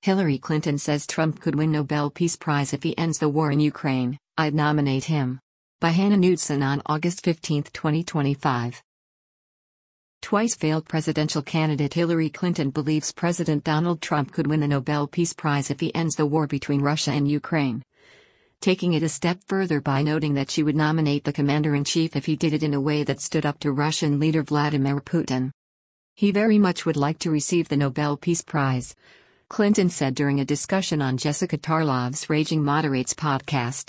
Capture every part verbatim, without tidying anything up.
Hillary Clinton says Trump could win Nobel Peace Prize if he ends the war in Ukraine. I'd nominate him. By Hannah Knudsen on August fifteenth, twenty twenty-five. Twice failed presidential candidate Hillary Clinton believes President Donald Trump could win the Nobel Peace Prize if he ends the war between Russia and Ukraine, taking it a step further by noting that she would nominate the commander-in-chief if he did it in a way that stood up to Russian leader Vladimir Putin. He very much would like to receive the Nobel Peace Prize, Clinton said during a discussion on Jessica Tarlov's Raging Moderates podcast.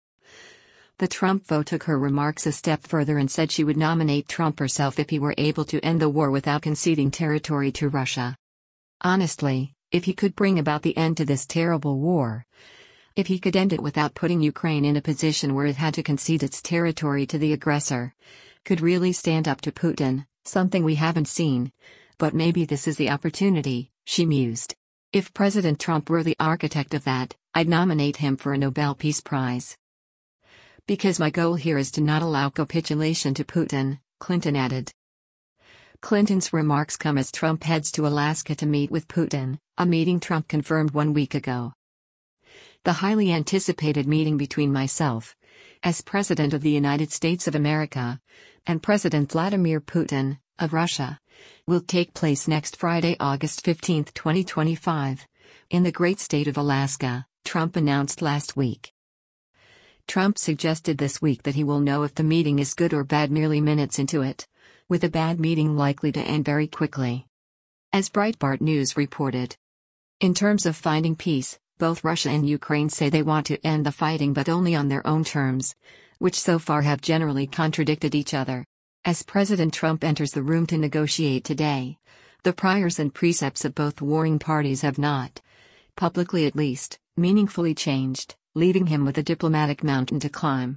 The Trump foe took her remarks a step further and said she would nominate Trump herself if he were able to end the war without conceding territory to Russia. Honestly, if he could bring about the end to this terrible war, if he could end it without putting Ukraine in a position where it had to concede its territory to the aggressor, could really stand up to Putin, something we haven't seen, but maybe this is the opportunity, she mused. If President Trump were the architect of that, I'd nominate him for a Nobel Peace Prize. Because my goal here is to not allow capitulation to Putin, Clinton added. Clinton's remarks come as Trump heads to Alaska to meet with Putin, a meeting Trump confirmed one week ago. The highly anticipated meeting between myself, as President of the United States of America, and President Vladimir Putin, of Russia, will take place next Friday, August fifteenth, twenty twenty-five, in the great state of Alaska, Trump announced last week. Trump suggested this week that he will know if the meeting is good or bad merely minutes into it, with a bad meeting likely to end very quickly. As Breitbart News reported. In terms of finding peace, both Russia and Ukraine say they want to end the fighting but only on their own terms, which so far have generally contradicted each other. As President Trump enters the room to negotiate today, the priors and precepts of both warring parties have not, publicly at least, meaningfully changed, leaving him with a diplomatic mountain to climb.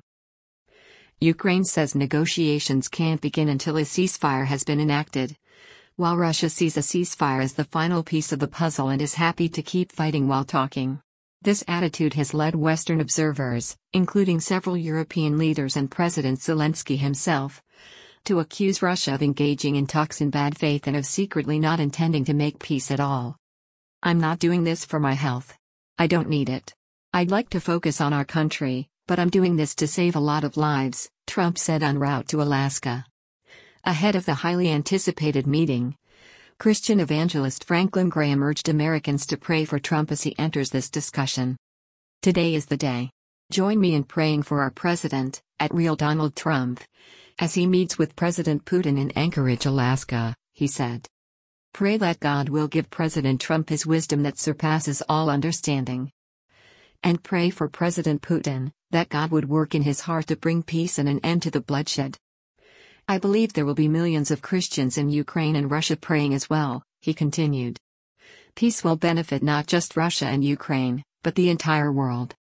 Ukraine says negotiations can't begin until a ceasefire has been enacted, while Russia sees a ceasefire as the final piece of the puzzle and is happy to keep fighting while talking. This attitude has led Western observers, including several European leaders and President Zelensky himself, to accuse Russia of engaging in talks in bad faith and of secretly not intending to make peace at all. I'm not doing this for my health. I don't need it. I'd like to focus on our country, but I'm doing this to save a lot of lives, Trump said en route to Alaska. Ahead of the highly anticipated meeting, Christian evangelist Franklin Graham urged Americans to pray for Trump as he enters this discussion. Today is the day. Join me in praying for our president, at Real Donald Trump, as he meets with President Putin in Anchorage, Alaska, he said. Pray that God will give President Trump his wisdom that surpasses all understanding. And pray for President Putin, that God would work in his heart to bring peace and an end to the bloodshed. I believe there will be millions of Christians in Ukraine and Russia praying as well, he continued. Peace will benefit not just Russia and Ukraine, but the entire world.